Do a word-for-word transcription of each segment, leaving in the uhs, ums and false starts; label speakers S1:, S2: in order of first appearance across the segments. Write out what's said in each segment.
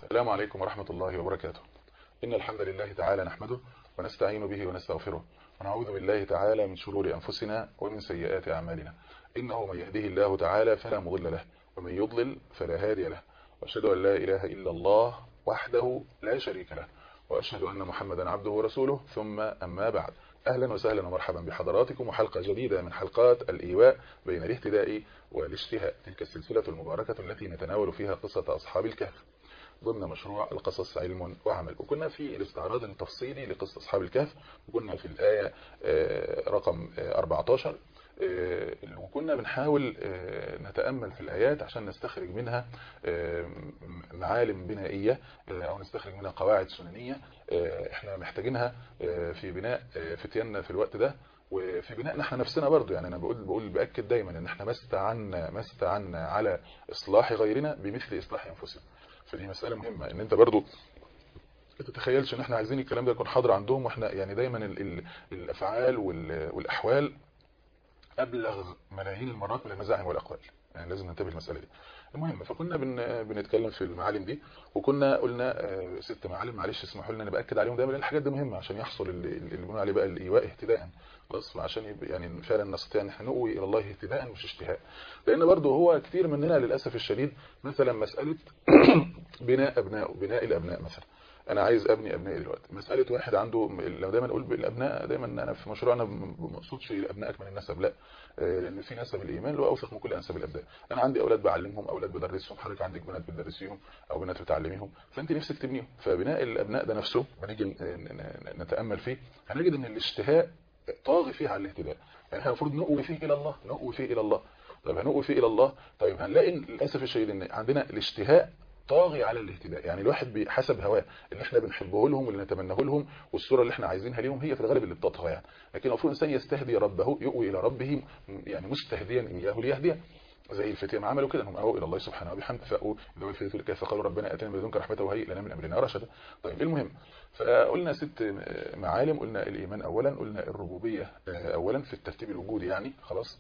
S1: السلام عليكم ورحمة الله وبركاته. إن الحمد لله تعالى نحمده ونستعين به ونستغفره ونعوذ بالله تعالى من شرور أنفسنا ومن سيئات أعمالنا. إنه من يهده الله تعالى فلا مضل له ومن يضلل فلا هادي له، وأشهد أن لا إله إلا الله وحده لا شريك له، وأشهد أن محمدا عبده ورسوله. ثم أما بعد، أهلا وسهلا ومرحبا بحضراتكم وحلقة جديدة من حلقات الإيواء بين الاهتداء والاشتهاء، تلك السلسلة المباركة التي نتناول فيها قصة أصحاب الكهف ضمن مشروع القصص علم وعمل. وكنا في الاستعراض التفصيلي لقصة أصحاب الكهف، وكنا في الآية رقم أربعة عشر، وكنا بنحاول نتأمل في الآيات عشان نستخرج منها معالم بنائية أو نستخرج منها قواعد سننية احنا محتاجينها في بناء فتياننا في الوقت ده، وفي بناء نحن نفسنا برضو. يعني أنا بقول بقول بأكد دايما إن احنا ما استعنا ما استعنا على إصلاح غيرنا بمثل إصلاح أنفسنا. فدي مسألة مهمة، ان انت برضو ما تتخيلش ان احنا عايزين الكلام ده يكون حاضر عندهم، واحنا يعني دايما ال ال الافعال والاحوال ابلغ ملايين المرات من المزاعم والاقوال، يعني لازم ننتبه المسألة دي. المهم، فكنا بن بنتكلم في المعالم دي، وكنا قلنا ست معالم، معلش اسمحوا لنا انا باكد عليهم دايما لان الحاجات دي مهمه عشان يحصل اللي بنقول عليه بقى الايواء اهتداء، خلاص، عشان يعني فعلا نستطيع ان احنا نؤوي الى الله اهتداء مش اشتهاء. لان برضو هو كتير مننا للاسف الشديد مثلا مساله بناء ابناء بناء الابناء مثلا، انا عايز ابني ابنائي دلوقتي. مساله واحد عنده، لو دايما اقول بالابناء، دايما انا في مشروعنا ما مقصودش ابنائك من النسب، لا، لان في نسب الايمان اللي هو اوثق من كل انساب الابناء. انا عندي اولاد بعلمهم، اولاد بدرسهم، حضرتك عندك بنات بتدرسيهم او بنات بتعلميهم، فانت نفسك تبنيهم. فبناء الابناء ده نفسه بنيجي نتامل فيه هنجد ان الاشتهاء طاغي فيه على الاهتداء. يعني احنا المفروض نؤوي فيه الى الله، نؤوي فيه الى الله. طيب هنؤوي فيه الى الله، طيب هنلاقي للاسف الشديد ان عندنا الاشتهاء طاغي على الاهتداء. يعني الواحد بحسب هواه اللي احنا بنحبه لهم واللي نتمناه لهم والصوره اللي احنا عايزينها ليهم هي في الغالب اللي بتطغى يعني. لكن المفروض الانسان يستهدي ربه، يؤوي الى ربه، يعني مستهديا اياه ليهديه، زي الفتية ما عملوا كده، هم أووا إلى الله سبحانه وبحمده، فأووا إلى الفتية الكهف فقالوا ربنا آتنا من لدنك رحمة وهيئ لنا من أمرنا رشدا. طيب المهم، فقلنا ست معالم، قلنا الإيمان أولا، قلنا الربوبية أولا في الترتيب الوجودي يعني خلاص،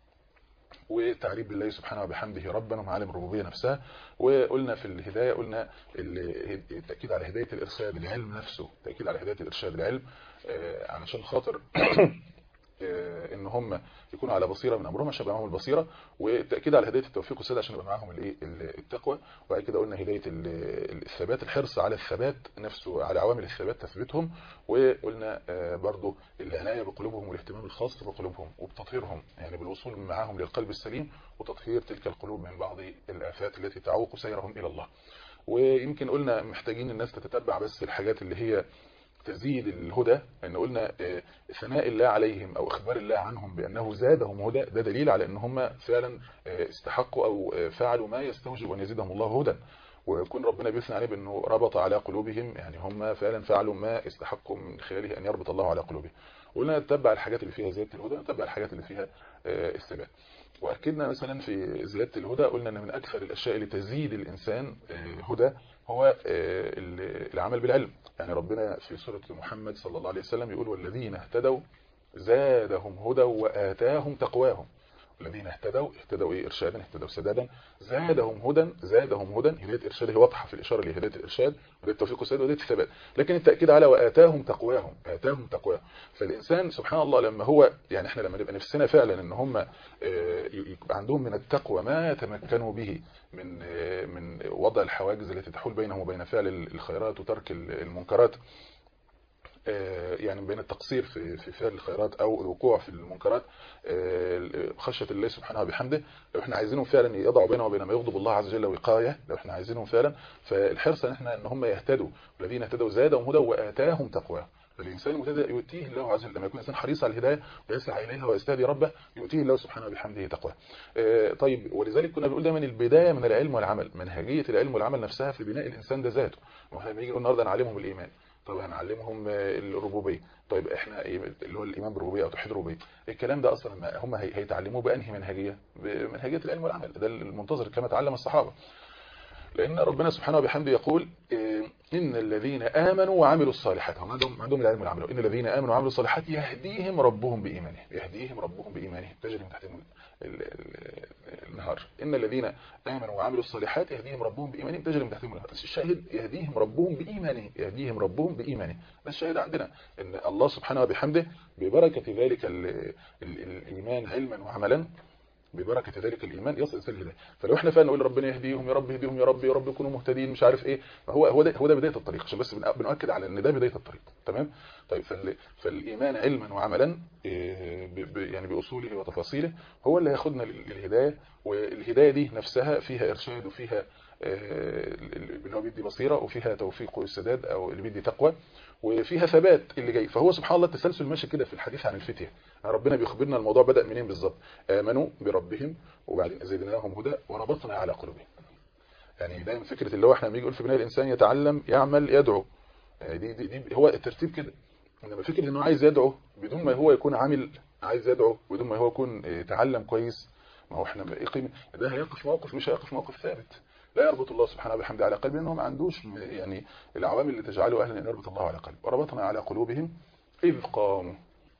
S1: وتعريف بالله سبحانه وبحمده ربنا ومعالم الربوبيه نفسها. وقلنا في الهدايه، قلنا التاكيد على هدايه الارشاد العلم نفسه، التاكيد على هدايه الارشاد العلم علشان خاطر ان هم يكونوا على بصيره من امرهم عشان يبقى معاهم البصيره، والتاكيد على هدايه التوفيق والسداد عشان يبقى معاهم الايه التقوى. وبعد كده قلنا هدايه الثبات، الحرص على الثبات نفسه، على عوامل الثبات تثبيتهم. وقلنا برضو العنايه بقلوبهم والاهتمام الخاص بقلوبهم وبتطهيرهم، يعني بالوصول معاهم للقلب السليم وتطهير تلك القلوب من بعض الآفات التي تعوق سيرهم الى الله. ويمكن قلنا محتاجين الناس تتتبع بس الحاجات اللي هي تزيد الهدى، ان قلنا ثناء الله عليهم او اخبار الله عنهم بانه زادهم هدى، ده دليل على ان هم فعلا استحقوا او فعلوا ما يستوجب ان يزيدهم الله هدى. ويكون ربنا بيثني عليه بانه ربط على قلوبهم، يعني هم فعلا فعلوا ما استحقوا من خلاله ان يربط الله على قلوبهم. وقلنا نتبع الحاجات اللي فيها زياده الهدى، نتبع الحاجات اللي فيها الثبات. واكدنا مثلا في زياده الهدى، قلنا ان من اكثر الاشياء اللي تزيد الانسان هدى هو العمل بالعلم. يعني ربنا في سورة محمد صلى الله عليه وسلم يقول والذين اهتدوا زادهم هدى وآتاهم تقواهم. الذين اهتدوا، اهتدوا ايه؟ ارشادا، اهتدوا سدادا، زادهم هدى، زادهم هدى. هدايه ارشاد هي واضحه في الاشاره لهدايه الارشاد، هدايه التوفيق والسداد وهدايه الثبات، لكن التاكيد على واتاهم تقواهم، اتاهم تقواهم. فالانسان سبحان الله لما هو، يعني احنا لما نبقى نفسنا فعلا ان هم يبقى عندهم من التقوى ما يتمكنوا به من من وضع الحواجز التي تحول بينهم وبين فعل الخيرات وترك المنكرات، يعني بين التقصير في في فعل الخيرات او الوقوع في المنكرات، خشيه الله سبحانه وبحمده. لو احنا عايزينهم فعلا يضعوا بينهم وبين ما يغضب الله عز وجل وقايه، لو احنا عايزينهم فعلا، فالحرص ان احنا ان هم يهتدوا، والذين اهتدوا زادهم هدى واتاهم تقواه. فالانسان المهتدي يؤتيه الله عز وجل، لما يكون الانسان حريص على الهدايه ويسعى اليها ويستهدي ربه يؤتيه الله سبحانه وبحمده تقواه. طيب، ولذلك كنا بنقول دايما البدايه من العلم والعمل، منهجيه العلم والعمل نفسها في بناء الانسان ده ذاته. واحنا لما نيجي نقول النهارده نعلمهم الايمان، طب هنعلمهم الربوبيه، طيب احنا اللي هو الايمان بالربوبيه او توحيد الربوبيه، الكلام ده اصلا هم هيتعلموه بانهي منهجيه؟ بمنهجيه العلم والعمل، ده المنتظر كما تعلم الصحابه. لأن ربنا سبحانه وبحمده يقول إن الذين آمنوا وعملوا الصالحات، هم عندهم عندهم العلم والعمل، إن الذين آمنوا وعملوا الصالحات يهديهم ربهم بإيمانهم، يهديهم ربهم بإيمانهم، تجري من تحتهم النهار. إن الذين آمنوا وعملوا الصالحات يهديهم ربهم بإيمانهم، تجري من تحتهم النهار. بس الشاهد يهديهم ربهم بإيمانهم، يهديهم ربهم بإيمانهم. بس الشاهد عندنا إن الله سبحانه وبحمده ببركة ذلك الإيمان علما وعملا، ببركة ذلك الإيمان يصل إلى الهداية. فلو احنا فعلا نقول ربنا يهديهم يا رب، يهديهم يا رب، يا رب يكونوا مهتدين مش عارف ايه، هو هو ده هو ده بداية الطريق، عشان بس بنؤكد على ان ده بداية الطريق. تمام. طيب فالإيمان علما وعملا يعني بأصوله وتفاصيله هو اللي هياخدنا للهداية. والهداية دي نفسها فيها إرشاد، وفيها اللي هو بيدي بصيرة، وفيها توفيق والسداد او اللي بيدي تقوى، وفيها ثبات اللي جاي. فهو سبحان الله التسلسل ماشي كده في الحديث عن الفتية. ربنا بيخبرنا الموضوع بدأ منين بالظبط. آمنوا بربهم وبعدين زدناهم هدى وربطنا على قلوبهم. يعني دايما فكرة اللي هو احنا بنيجي نقول في بناء الإنسان يتعلم يعمل يدعو، دي, دي, دي هو الترتيب كده. انما فكرة انه عايز يدعو بدون ما هو يكون عامل، عايز يدعو بدون ما هو يكون يتعلم كويس، ما هو احنا ايه قيمة ده؟ هيقف موقف مش هيقف موقف ثابت. لا يربط الله سبحانه وبحمده على قلبه، انه ما عندوش يعني العوامل اللي تجعله اهلا ان يربط الله على قلبه. وربطنا على قلوبهم إذ قاموا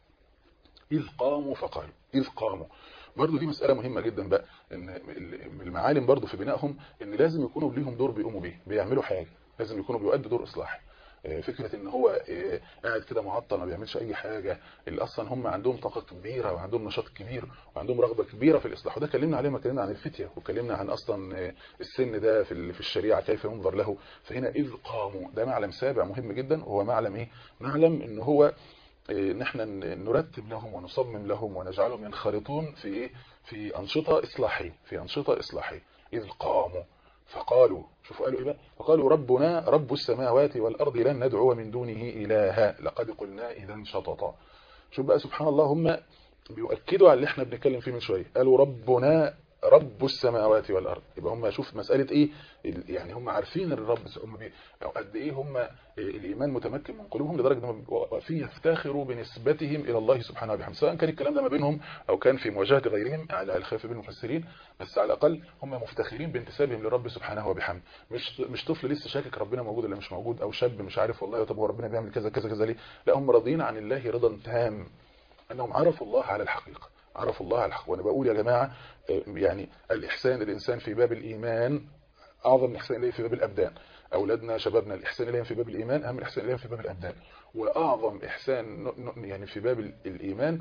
S1: إذ قاموا فقالوا إذ قاموا. برضو دي مسألة مهمة جدا بقى، ان المعالم برضو في بنائهم ان لازم يكونوا ليهم دور بيقوموا بيه، بيعملوا حاجة، لازم يكونوا بيؤدوا دور إصلاحي. فكرة ان هو قاعد كده معطل ما بيعملش اي حاجة، اللي اصلا هم عندهم طاقة كبيرة وعندهم نشاط كبير وعندهم رغبة كبيرة في الاصلاح. وده كلمنا عليه، ما كلمنا عن الفتية، وكلمنا عن اصلا السن ده في في الشريعة كيف ينظر له. فهنا اذ قاموا ده معلم سابع مهم جدا، وهو معلم ايه؟ معلم ان هو ان احنا نرتب لهم ونصمم لهم ونجعلهم ينخرطون في ايه؟ في انشطة اصلاحية، في انشطة اصلاحية. اذ قاموا فقالوا، شوفوا قالوا ايه بقى؟ فقالوا ربنا رب السماوات والارض لن ندعو من دونه الها لقد قلنا اذا شططا. شوف بقى سبحان الله، هم بيؤكدوا على اللي احنا بنتكلم فيه من شويه. قالوا ربنا رب السماوات والارض، يبقى هم شوف مساله ايه يعني، هم عارفين الرب، هم قد ايه هم الايمان متمكن من قلوبهم لدرجه انهم واقفين يفتخروا بنسبتهم الى الله سبحانه وبحمده، سواء كان الكلام ده ما بينهم او كان في مواجهه غيرهم على الخلاف بين المفسرين، بس على الاقل هم مفتخرين بانتسابهم لرب سبحانه وبحمده. مش مش طفل لسه شاكك ربنا موجود ولا مش موجود، او شاب مش عارف والله طب هو ربنا بيعمل كذا كذا كذا ليه. لا، هم راضيين عن الله رضا تام، انهم عرفوا الله على الحقيقه، عرفوا الله على الحق. وانا بقول يا جماعه يعني الاحسان الانسان في باب الايمان اعظم احسان اليه في باب الابدان. اولادنا شبابنا الاحسان اليهم في باب الايمان اهم الاحسان اليهم في باب الابدان. واعظم احسان يعني في باب الايمان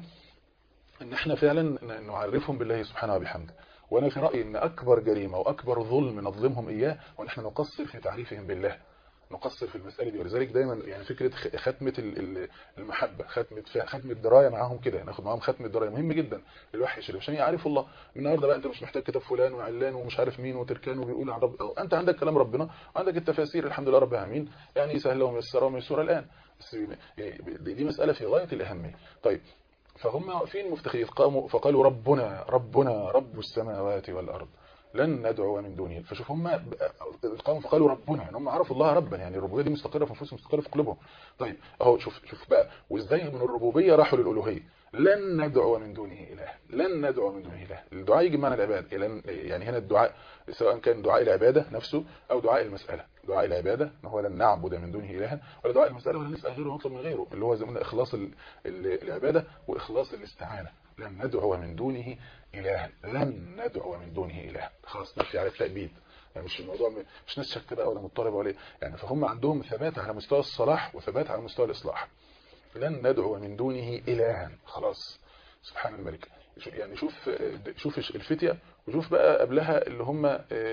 S1: ان احنا فعلا نعرفهم بالله سبحانه وبحمده. وانا في رايي ان اكبر جريمه واكبر ظلم نظلمهم اياه وان احنا نقصر في تعريفهم بالله، نقصر في المسألة دي. ولذلك دايما يعني فكرة ختمة المحبة، ختمة ختمة دراية معاهم كده، ناخد معاهم ختمة دراية مهم جدا للوحي الشريف عشان يعرفوا الله. النهارده بقى انت مش محتاج كتاب فلان وعلان ومش عارف مين وتركان وبيقول عن رب، أو انت عندك كلام ربنا وعندك التفاسير الحمد لله رب العالمين، يعني سهلة وميسرة وميسورة الآن. بس دي مسألة في غاية الأهمية. طيب فهم واقفين مفتخرين، قاموا فقالوا ربنا ربنا رب السماوات والأرض لن ندعو من دونه. فشوف هم قاموا فقالوا ربنا، يعني هم عرفوا الله ربا، يعني الربوبيه دي مستقره في نفوسهم، مستقره في قلوبهم. طيب اهو شوف شوف بقى، وازاي من الربوبيه راحوا للالوهيه. لن ندعو من دونه اله، لن ندعو من دونه اله. الدعاء يجي معنى العباده، يعني هنا الدعاء سواء كان دعاء العباده نفسه او دعاء المساله. دعاء العباده ان هو لن نعبد من دونه الها، ولا دعاء المساله ولا نسال غيره ونطلب من غيره، اللي هو زي ما قلنا اخلاص العباده واخلاص الاستعانه. لن ندعو من دونه إلها، لن ندعو من دونه إلها. خلاص نفي على التأبيد، يعني مش الموضوع مش ناس شك بقى ولا مضطربه ولا يعني. فهم عندهم ثبات على مستوى الصلاح وثبات على مستوى الإصلاح. لن ندعو من دونه إلها، خلاص سبحان الملك. يعني شوف شوف الفتية، وشوف بقى قبلها اللي هم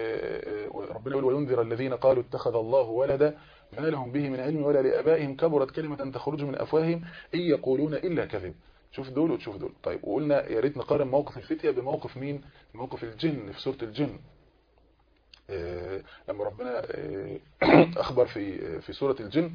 S1: ربنا يقول وينذر الذين قالوا اتخذ الله ولدا ما لهم به من علم ولا لآبائهم كبرت كلمة تخرج من أفواههم إن يقولون إلا كذب. شوف دول وتشوف دول. طيب وقلنا يا ريت نقارن موقف الفتية بموقف مين؟ موقف الجن في سورة الجن. آه لما ربنا آه أخبر في في سورة الجن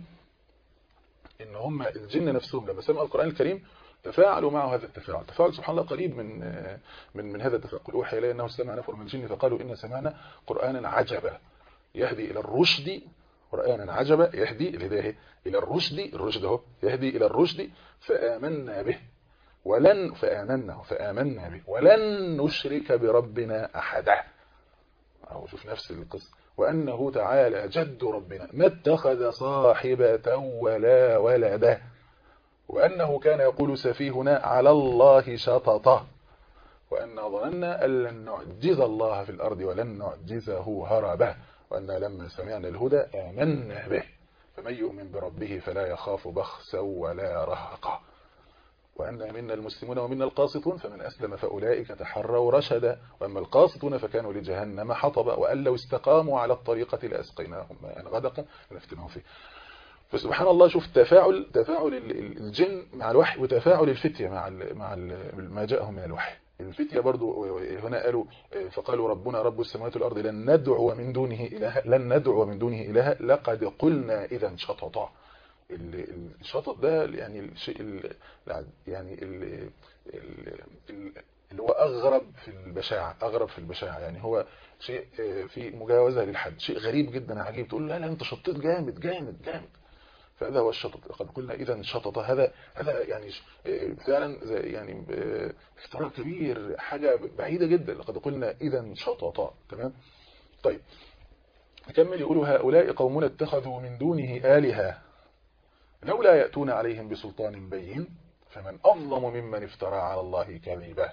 S1: إن هم الجن نفسهم لما سمعوا القرآن الكريم تفاعلوا معه هذا التفاعل. تفاعل سبحان الله قريب من آه من من هذا التفاعل. قل أوحي إلي أنه استمع نفر من الجن فقالوا إن سمعنا قرآنا عجبا يهدي إلى الرشد. قرآنا عجبا يهدي الهداية إلى الرشد، الرشد اهو يهدي إلى الرشد فآمنا به ولن فآمنا فآمنا به ولن نشرك بربنا أحدا. أو شوف نفس القصة. وأنه تعالى جد ربنا ما اتخذ صاحبة ولا ولدا، وأنه كان يقول سفيهنا على الله شططه، وأن ظننا أن لن نعجز الله في الأرض ولن نعجزه هربا، وأن لما سمعنا الهدى آمنا به، فمن يؤمن بربه فلا يخاف بخسا ولا رهقا، وأن منا المسلمون ومنا القاسطون فمن أسلم فأولئك تحروا رشدا، وأما القاسطون فكانوا لجهنم حطبا، وأن لو استقاموا على الطريقة لأسقيناهم ماء غدقا لنفتنهم فيه. فسبحان الله، شوف تفاعل تفاعل الجن مع الوحي وتفاعل الفتية مع ال مع ال ما جاءهم من الوحي. الفتية برضو هنا قالوا فقالوا ربنا رب السماوات والأرض لن ندعو من دونه إلها لن ندعو من دونه إلها لقد قلنا إذا شططا. الشطط ده يعني الشيء يعني اللي هو أغرب في البشاعة، أغرب في البشاعة، يعني هو شيء في مجاوزة للحد، شيء غريب جدا عجيب، تقول لا لا أنت شطيت جامد جامد جامد، فهذا هو الشطط. قد قلنا إذا شطط، هذا هذا يعني فعلا يعني اختراع كبير، حاجة بعيدة جدا، لقد قلنا إذا شطط. تمام. طيب نكمل، يقولوا هؤلاء قومنا اتخذوا من دونه آلهة لولا يأتون عليهم بسلطان بين فمن أظلم ممن افترى على الله كذبا.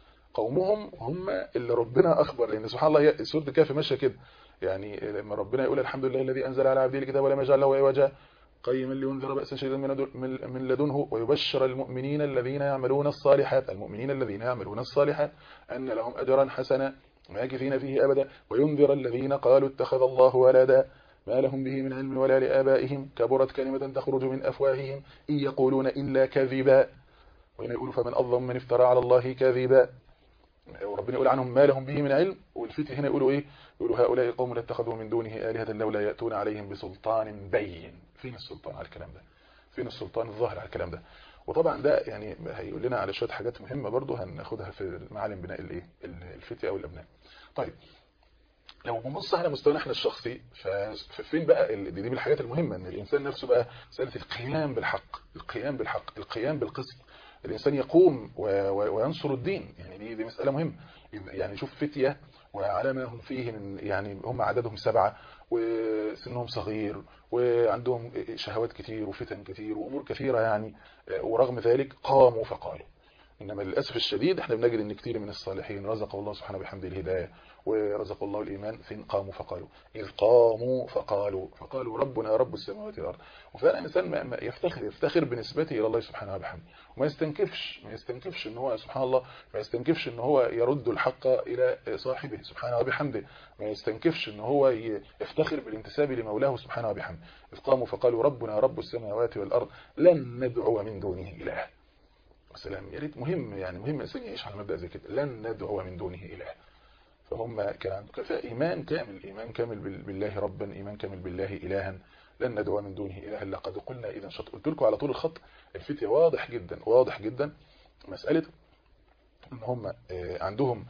S1: قومهم هم اللي ربنا أخبر، لأن سبحان الله سورة الكهف ماشية كده، يعني لما ربنا يقول الحمد لله الذي أنزل على عبده الكتاب ولم يجعل له عوجا قيما لينذر بأسا شديدا من لدنه ويبشر المؤمنين الذين يعملون الصالحات المؤمنين الذين يعملون الصالحات أن لهم أجرا حسنا ماكثين فيه أبدا، وينذر الذين قالوا اتخذ الله ولدا ما لهم به من علم ولا لآبائهم كبرت كلمة تخرج من أفواههم إن يقولون إلا كذبا. وهنا يقول فمن أظلم من افترى على الله كذبا، وربنا يقول عنهم ما لهم به من علم. والفتي هنا يقولوا إيه؟ يقولوا هؤلاء قوم اتخذوا من دونه آلهة لولا يأتون عليهم بسلطان بين. فين السلطان على الكلام ده؟ فين السلطان الظاهر على الكلام ده؟ وطبعا ده يعني هيقول لنا على شوية حاجات مهمة برضو هناخدها في معالم بناء الايه الفتية أو الأبناء. طيب لو بنبص على مستوانا احنا الشخصي، ففين بقى دي, دي بالحاجات المهمة ان الانسان نفسه بقى مسألة القيام بالحق، القيام بالحق، القيام بالقسط، الانسان يقوم وينصر الدين، يعني دي, دي مسألة مهمة. يعني شوف فتية وعلى ما هم فيه من يعني هم عددهم سبعة وسنهم صغير وعندهم شهوات كتير وفتن كتير وامور كثيرة يعني، ورغم ذلك قاموا فقالوا. إنما للأسف الشديد احنا بنجد ان كتير من الصالحين رزق الله سبحانه بحمده الهداية ورزق الله الإيمان فين قاموا فقالوا، إذ قاموا فقالوا فقالوا ربنا رب السماوات والأرض. وفعلا الإنسان ما يفتخر يفتخر بنسبته إلى الله سبحانه وبحمده، وما يستنكفش ما يستنكفش ان هو سبحان الله ما يستنكفش ان هو يرد الحق إلى صاحبه سبحانه وبحمده، ما يستنكفش ان هو يفتخر بالانتساب لمولاه سبحانه وبحمده. إذ قاموا فقالوا ربنا رب السماوات والأرض لن ندعو من دونه إله. والسلام يا ريت مهم، يعني مهم الانسان يعيش على مبدأ زي كده، لن ندعو من دونه إله. فهم كان إيمان كامل، إيمان كامل بالله ربا، إيمان كامل بالله إلها، لن ندعو من دونه إله لقد قلنا إذا شط. قلت لكم على طول الخط الفتية واضح جدا واضح جدا مسألة ان هم عندهم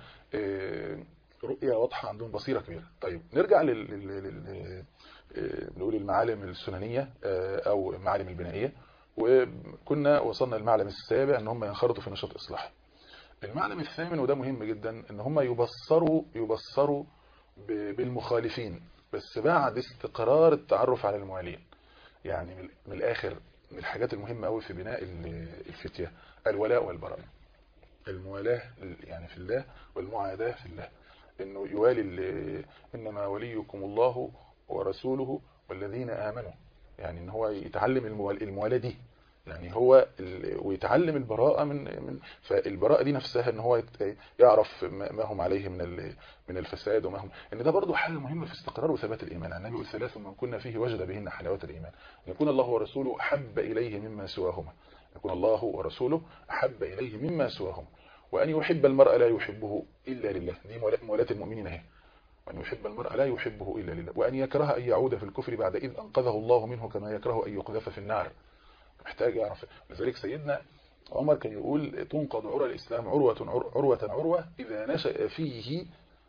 S1: رؤية واضحة، عندهم بصيرة كبيرة. طيب نرجع لل نقول المعالم السننية أو المعالم البنائية، وكنا وصلنا للمعلم السابع ان هم ينخرطوا في نشاط إصلاحي. المعلم الثامن وده مهم جدا ان هم يبصروا يبصروا بالمخالفين بس بعد استقرار التعرف على الموالين. يعني من الآخر من الحاجات المهمة قوي في بناء الفتية الولاء والبراء، الموالاة يعني في الله والمعاداة في الله، انه يوالي انما وليكم الله ورسوله والذين آمنوا، يعني ان هو يتعلم الموالاة دي، يعني هو ويتعلم البراءة من من فالبراءة دي نفسها ان هو يعرف ما هم عليه من من الفساد وما هم، ان ده برضو حاجة مهمة في استقرار وثبات الإيمان. النبي يقول ثلاث من كنا فيه وجد بهن حلاوة الإيمان، ان يكون الله ورسوله أحب إليه مما سواهما، يكون الله ورسوله أحب إليه مما سواهما، وأن يحب المرء لا يحبه إلا لله، دي مولاة المؤمنين اهي، وأن يحب المرء لا يحبه إلا لله، وأن يكره أن يعود في الكفر بعد إذ أنقذه الله منه كما يكره أن يقذف في النار. محتاج يعرف. لذلك سيدنا عمر كان يقول تنقض عروة الإسلام عروة عروة عروة إذا نشأ فيه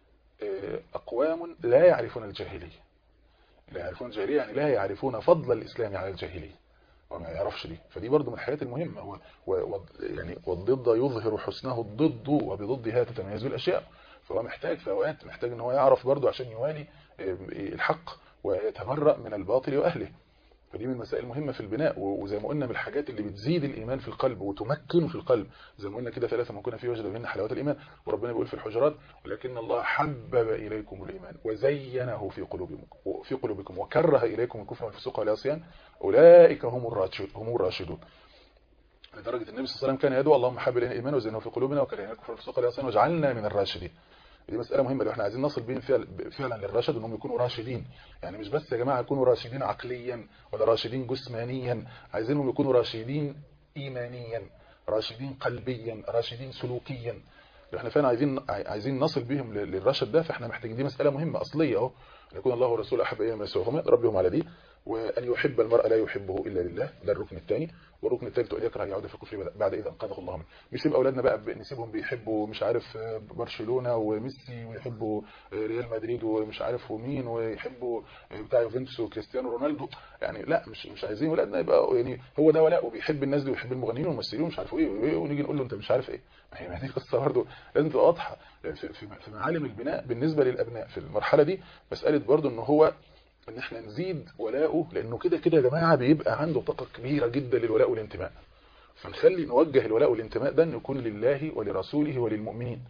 S1: أقوام لا يعرفون الجاهلية، لا يعرفون الجاهلية يعني لا يعرفون فضل الإسلام على الجاهلية وما يعرفش دي. فدي برضو من الحاجات المهمة، هو يعني والضد يظهر حسنه الضد وبضدها تتميز الأشياء. فهو محتاج في اوقات محتاج ان هو يعرف برضه عشان يوالي الحق ويتبرأ من الباطل واهله. فدي من المسائل المهمة في البناء، وزي ما قلنا من الحاجات اللي بتزيد الإيمان في القلب وتمكنه في القلب. زي ما قلنا كده ثلاثة من كنا فيه وجد منها حلاوة الإيمان، وربنا بيقول في الحجرات ولكن الله حبب إليكم الإيمان وزينه في قلوبكم في قلوبكم وكره إليكم الكفر والفسوق والعصيان أولئك هم الراشدون هم الراشدون. لدرجة النبي صلى الله عليه وسلم كان يدعو اللهم حبب إلينا الإيمان وزينه في قلوبنا وكره إلينا الكفر والفسوق والعصيان واجعلنا من الراشدين. دي مسألة مهمة لو احنا عايزين نصل بين فعل فعلا للرشد انهم يكونوا راشدين. يعني مش بس يا جماعة يكونوا راشدين عقليا ولا راشدين جسمانيا، عايزينهم يكونوا راشدين ايمانيا، راشدين قلبيا، راشدين سلوكيا. لو احنا فعلا عايزين عايزين نصل بيهم للرشد ده، فاحنا محتاجين، دي مسألة مهمة اصلية اهو، ان يكون الله ورسوله احب اليهم ما يسوهم ربهم على دي، وان يحب المرء لا يحبه الا لله، ده الركن الثاني. والركن الثالث ان يكره يعود في الكفر بعد اذا انقذه الله منه. مش نسيب اولادنا بقى نسيبهم بيحبوا مش عارف برشلونة وميسي ويحبوا ريال مدريد ومش عارف ومين ويحبوا بتاع يوفنتوس وكريستيانو رونالدو. يعني لا، مش مش عايزين اولادنا يبقى يعني هو ده ولاء وبيحب الناس دي ويحب المغنيين والممثلين ومش عارف ايه، ونيجي نقول له انت مش عارف ايه. ما هي دي قصه برضه لازم تبقى واضحه في معالم البناء بالنسبه للابناء في المرحله دي. مساله برضه ان هو ان احنا نزيد ولاؤه، لانه كده كده يا جماعه بيبقى عنده طاقه كبيره جدا للولاء والانتماء. فنخلي نوجه الولاء والانتماء ده انه يكون لله ولرسوله وللمؤمنين،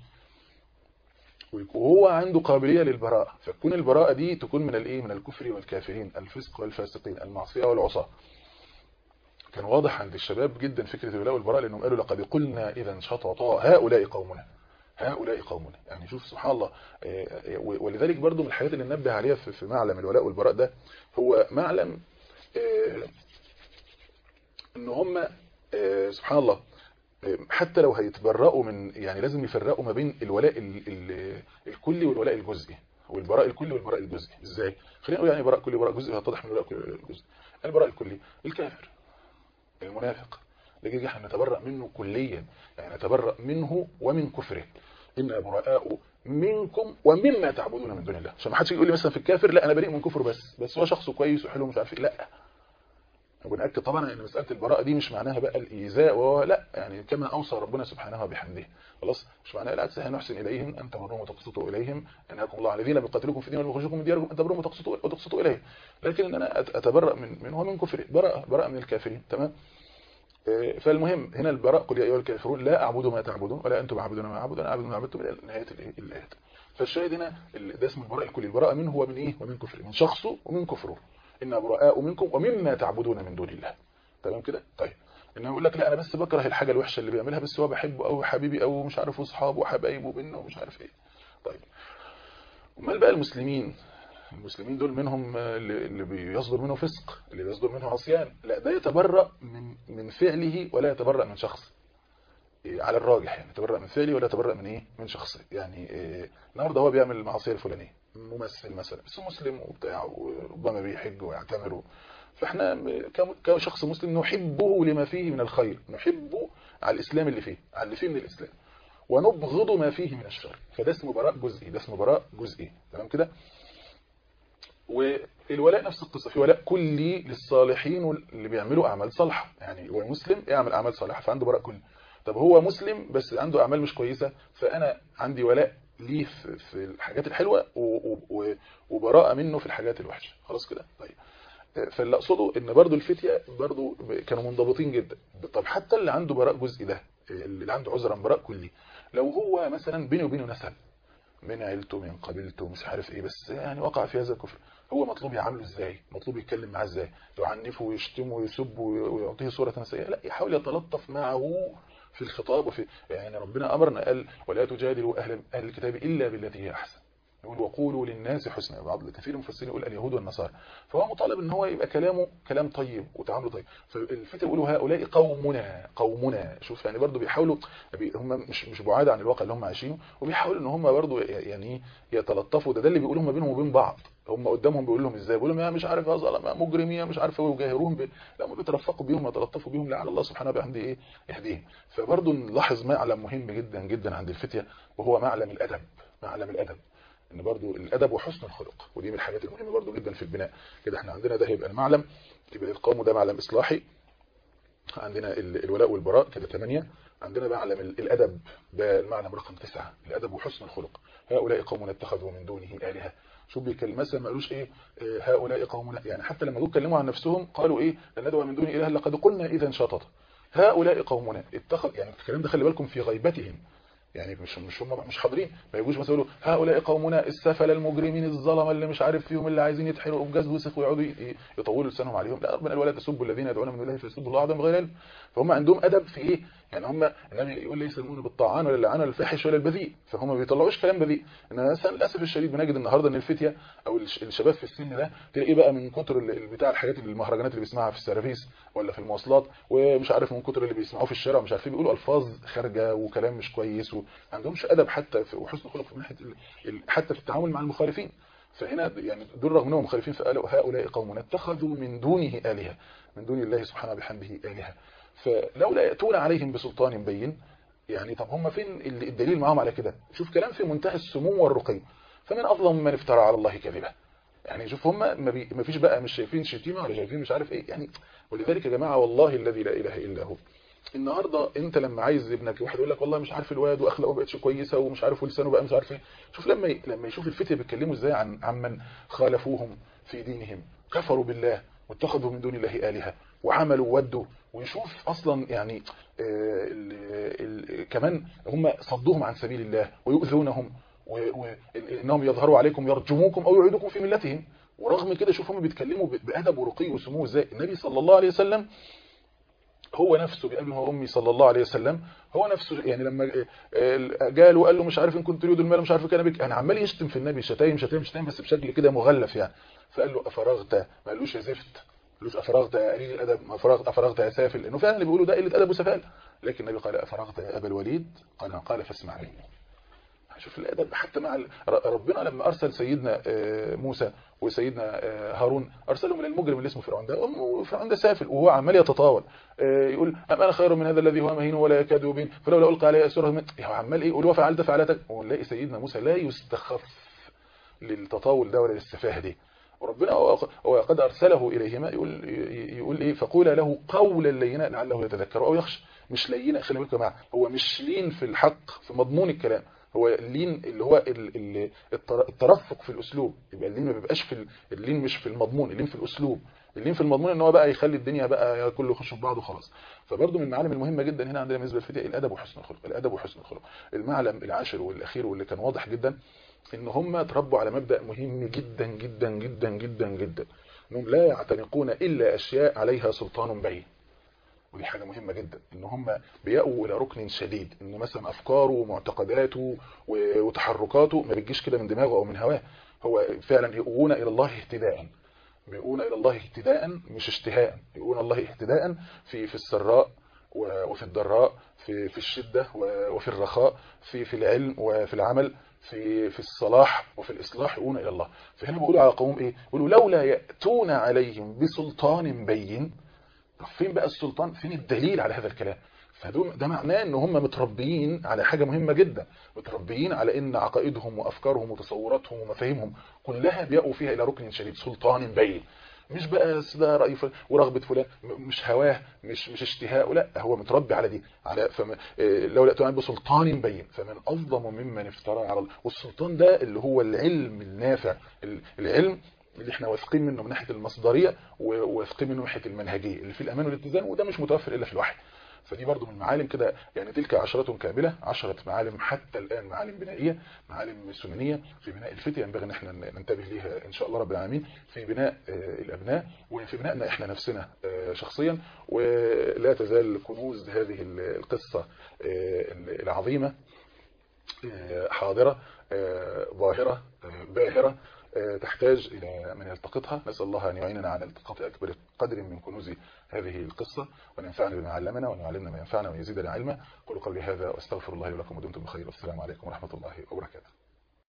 S1: وهو عنده قابليه للبراءه، فتكون البراءه دي تكون من الايه من الكفر والكافرين، الفسق والفاسقين، المعصيه والعصاه. كان واضح عند الشباب جدا فكره الولاء والبراء، لانهم قالوا لقد قلنا اذا شططا هؤلاء قومنا هؤلاء قومنا. يعني شوف سبحان الله. ولذلك برضو من الحاجات اللي ننبه عليها في معلم الولاء والبراء ده، هو معلم ان هم سبحان الله حتى لو هيتبرأوا من، يعني لازم يفرقوا ما بين الولاء الكلي والولاء الجزئي، والبراء الكلي والبراء الجزئي. ازاي؟ خلينا نقول يعني براء كلي وبراء جزئي هيتضح من الولاء الكلي والولاء الجزئي. البراء الكلي الكافر المنافق لكن احنا نتبرأ منه كليا، يعني نتبرأ منه ومن كفره. إن براء منكم ومما تعبدون من دون الله. عشان ما حدش يقول لي مثلا في الكافر لا انا بريء من كفره بس بس هو شخص كويس وحلو مش عارف ايه، لا. ونأكد طبعا ان مساله البراءه دي مش معناها بقى الايذاء وهو لا، يعني كما اوصى ربنا سبحانه وبحمده خلاص، مش معناها العكس هنحسن اليهم ان تبروهم وتقسطوا اليهم، انكم الله على الذين بيقاتلوكم في دين ويخرجوكم من دياركم ان تبروهم وتقسطوا وتقسطوا اليه. لكن ان انا اتبرأ من منه ومن كفره، براءه براءه من الكافرين. تمام. فالمهم هنا البراء قل يا ايها الكافرون لا اعبد ما تعبدون ولا انتم عابدون ما اعبد انا اعبد ما عبدتم الى نهايه الايات. فالشاهد هنا ده اسمه البراء الكلي، البراءه منه ومن ايه ومن كفره، من شخصه ومن كفره. ان براء منكم ومما تعبدون من دون الله. تمام كده. طيب انه يقول لك لا انا بس بكره الحاجه الوحشه اللي بيعملها بس هو بحبه او حبيبي او مش عارف واصحابه وحبايبه وبينه ومش عارف ايه. طيب امال بقى المسلمين المسلمين دول منهم اللي بيصدر منه فسق، اللي بيصدر منه عصيان، لا ده يتبرأ من من فعله ولا يتبرأ من شخص. على الراجح يعني يتبرأ من فعله ولا يتبرأ من ايه من شخص. يعني النهارده هو بيعمل المعصيه الفلانيه، ممثل مثلا بس مسلم وبتاع وربما بيحج ويعتمر، فاحنا كشخص مسلم نحبه لما فيه من الخير، نحبه على الاسلام اللي فيه على اللي فيه من الاسلام، ونبغض ما فيه من الشر. فده اسمه براء جزئي، ده اسمه براء جزئي. تمام كده. والولاء نفس القصة، في ولاء كلي للصالحين اللي بيعملوا أعمال صالحة. يعني هو مسلم يعمل أعمال صالحة فعنده براء كلي. طب هو مسلم بس عنده أعمال مش كويسة، فأنا عندي ولاء ليه في الحاجات الحلوة وبراءة منه في الحاجات الوحشة. خلاص كده. طيب فاللي أقصده إن برضو الفتية برضو كانوا منضبطين جدا. طب حتى اللي عنده براء جزئي ده، اللي عنده عذرا براء كلي، لو هو مثلا بينه وبينه نسب من عيلته من قبيلته مش عارف ايه، بس يعني وقع في هذا الكفر، هو مطلوب يعامله ازاي؟ مطلوب يتكلم معاه ازاي؟ يعنفه ويشتمه ويسبه ويعطيه صورة سيئة؟ لا، يحاول يتلطف معه في الخطاب. وفي يعني ربنا امرنا قال ولا تجادلوا اهل اهل الكتاب الا بالتي هي احسن، يقول وقولوا للناس حسنا. بعض كثير من المفسرين يقول اليهود والنصارى. فهو مطالب ان هو يبقى كلامه كلام طيب وتعامله طيب. فالفتى يقولوا هؤلاء قومنا قومنا. شوف يعني برضو بيحاولوا، هم مش مش بعاد عن الواقع اللي هم عايشينه، وبيحاولوا ان هم برضو يعني يتلطفوا. ده ده اللي بيقولوا هم بينهم وبين بعض، هم قدامهم بيقول لهم ازاي، بيقول لهم يا مش عارف يا ظلمه مجرمين مش عارف ويجاهروهم ب... لا هم بيترفقوا بيهم ويتلطفوا بيهم لعل الله سبحانه وبحمده ايه يهديهم. فبرضو نلاحظ معلم مهم جدا جدا عند الفتية، وهو معلم الادب. معلم الادب ان برضو الادب وحسن الخلق، ودي من الحاجات المهمه برضو جدا في البناء. كده احنا عندنا ده هيبقى المعلم، يبقى القوم ده معلم اصلاحي. عندنا الولاء والبراء كده ثمانية. عندنا معلم الادب ده المعلم رقم تسعة، الادب وحسن الخلق. هؤلاء قوم اتخذوا من دونه آلهة. شوف بيكلم مثلا ما قالوش ايه هؤلاء قوم، يعني حتى لما جم كلموا عن نفسهم قالوا ايه لن ندعو من دونه إله لقد قلنا إذا شطط. هؤلاء قومنا اتخذ، يعني الكلام ده خلي بالكم في غيبتهم، يعني مش مش هم مش حاضرين، ما يجوش مثلا يقولوا هؤلاء قومنا السفل المجرمين الظلمه اللي مش عارف فيهم اللي عايزين يتحرقوا بجاز وسخ ويقعدوا يطولوا لسانهم عليهم. لا، ربنا قال ولا تسبوا الذين يدعون من الله فيسبوا الله عدوا بغير علم. فهم عندهم ادب في ايه، يعني هم النبي يقول ليس المؤمن بالطاعان ولا اللعان ولا الفاحش ولا البذيء، فهم ما بيطلعوش كلام بذيء. ان مثلا للاسف الشديد بنجد النهارده ان الفتيه او الشباب في السن ده تلاقيه بقى من كتر بتاع الحاجات المهرجانات اللي بيسمعها في السيرفيس ولا في المواصلات، ومش عارف من كتر اللي بيسمعوه في الشارع مش عارفين بيقولوا الفاظ خارجه وكلام مش كويس، وما عندهمش ادب حتى في وحسن خلق في ناحيه حتى في التعامل مع المخالفين. فهنا يعني دول رغم انهم مخالفين فقالوا هؤلاء قوم اتخذوا من دونه آلهة، من دون الله سبحانه بحمده آلهة، فلولا يأتون عليهم بسلطان بين. يعني طب هم فين الدليل معاهم على كده؟ شوف كلام في منتهى السمو والرقي. فمن أظلم من افترى على الله كذبا. يعني شوف هم ما فيش بقى مش شايفين شتيمة ولا شايفين مش عارف ايه يعني. ولذلك يا جماعة والله الذي لا إله إلا هو، النهارده انت لما عايز ابنك واحد يقول لك والله مش عارف الواد واخلاقه بقتش كويسه ومش عارف ولسانه بقى مش عارف ايه، شوف لما ي... لما يشوف الفتيه بيتكلموا ازاي عن عمن خالفوهم في دينهم، كفروا بالله واتخذوا من دون الله آلهة وعملوا ودوا، ويشوف اصلا يعني آه ال... ال... كمان هم صدوهم عن سبيل الله ويؤذونهم وانهم يظهروا عليكم يرجموكم او يعيدوكم في ملتهم. ورغم كده شوف هم بيتكلموا بادب ورقي وسمو ازاي. النبي صلى الله عليه وسلم هو نفسه بأبي وأمي صلى الله عليه وسلم، هو نفسه يعني لما قال وقال له مش عارف ان كنت تريد المال مش عارف كان بك، انا عمال يشتم في النبي شتايم شتايم شتايم بس بشكل كده مغلف يعني. فقال له افرغت، ما قالوش يا زفت، ما قالوش افرغت يا قليل الادب، افرغت افرغت يا سافل، لانه فعلا اللي بيقولوا ده قله ادب وسفاله. لكن النبي قال افرغت يا ابا الوليد، قال قال فاسمع مني. شوف الادب حتى مع ربنا لما ارسل سيدنا موسى وسيدنا هارون ارسلهم للمجرم اللي اسمه فرعون ده، وفرعون ده سافل وهو عمال يتطاول يقول ام انا خير من هذا الذي هو مهين ولا يكاد يبين فلولا القى عليه اسوره من هو عمال ايه يقول وفعلت فعلتك، ونلاقي سيدنا موسى لا يستخف للتطاول ده ولا للسفاهه دي. وربنا وقد ارسله اليهما يقول يقول ايه فقولا له قولا لينا لعله يتذكر او يخشى. مش لينا خلي بالكم يا جماعه، هو مش لين في الحق في مضمون الكلام، هو اللين اللي هو الترفق في الاسلوب. يبقى اللين ما بيبقاش في اللين مش في المضمون، اللين في الاسلوب. اللين في المضمون ان هو بقى يخلي الدنيا بقى كله يخش في بعضه خلاص. فبرضه من المعالم المهمه جدا هنا عندنا بالنسبه للفتيه الادب وحسن الخلق، الادب وحسن الخلق. المعلم العاشر والاخير واللي كان واضح جدا ان هم اتربوا على مبدا مهم جدا جدا جدا جدا جدا، انهم لا يعتنقون الا اشياء عليها سلطان بين. ودي حاجة مهمة جدا ان هم بيقوا الى ركن شديد، ان مثلا افكاره ومعتقداته وتحركاته ما بتجيش كده من دماغه او من هواه، هو فعلا يقوون الى الله اهتداء، بيقوون الى الله اهتداء مش اشتهاء، يقوون الله اهتداء في في السراء وفي الضراء، في في الشدة وفي الرخاء، في في العلم وفي العمل، في في الصلاح وفي الإصلاح، يقوون إلى الله. فهنا بيقولوا على قوم إيه؟ يقولوا لولا يأتون عليهم بسلطان بين. طب فين بقى السلطان؟ فين الدليل على هذا الكلام؟ فده معناه ان هم متربيين على حاجة مهمة جدا، متربيين على ان عقائدهم وافكارهم وتصوراتهم ومفاهيمهم كلها بيقوا فيها الى ركن شديد، سلطان بين. مش بقى ده رأي فلان ورغبة فلان، مش هواه، مش مش اشتهاء، لا هو متربي على دي، على فم... لو لا تؤمن بسلطان بين فمن أظلم ممن افترى على الله. والسلطان ده اللي هو العلم النافع، العلم اللي احنا واثقين منه من ناحيه المصدريه وواثقين منه من ناحيه المنهجيه اللي في الامان والاتزان، وده مش متوفر الا في الوحي. فدي برضو من معالم كده، يعني تلك عشرة كاملة، عشرة معالم حتى الآن، معالم بنائية، معالم سننية في بناء الفتية ينبغي ان احنا ننتبه ليها ان شاء الله رب العالمين في بناء الابناء وفي بنائنا احنا نفسنا شخصيا. ولا تزال كنوز هذه القصة العظيمة حاضرة ظاهرة باهرة تحتاج إلى من يلتقطها. نسأل الله أن يعيننا على التقاط أكبر قدر من كنوز هذه القصة، وأن ينفعنا بما علمنا وأن يعلمنا ما ينفعنا ويزيدنا علما. قولوا قولي هذا وأستغفر الله لكم ودمتم بخير، والسلام عليكم ورحمة الله وبركاته.